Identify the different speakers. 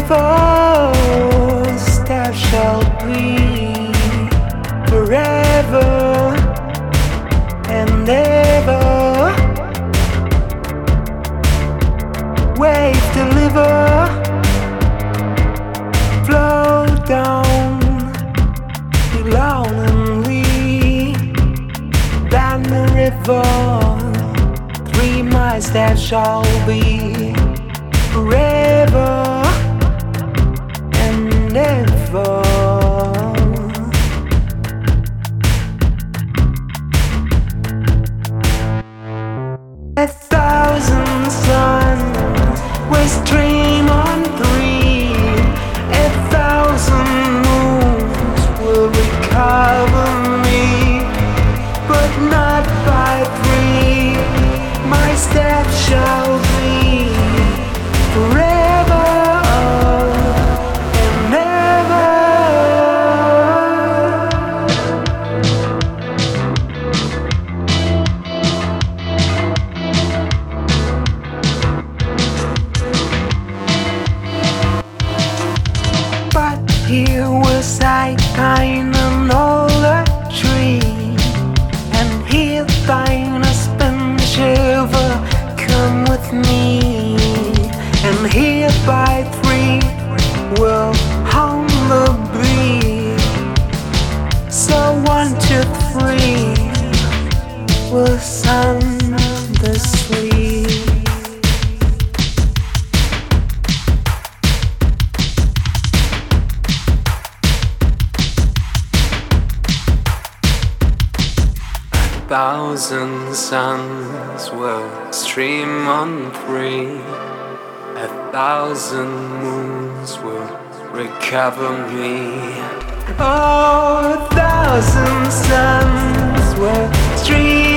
Speaker 1: rivers that shall be forever and ever. Wave deliver, flow down lonely down the river. 3 miles that shall be forever and ever. A thousand suns will stream on 3. A thousand moons will recover me, but not by 3. My steps shall be forever and ever. 'But here was I kind of older tree, and here thine a spin shiver come with me, and here by 3 will hunger be. So 1, 2, 3 will sound the sleep. Thousand suns will stream on 3. A thousand moons will recover me. Oh, a thousand suns will stream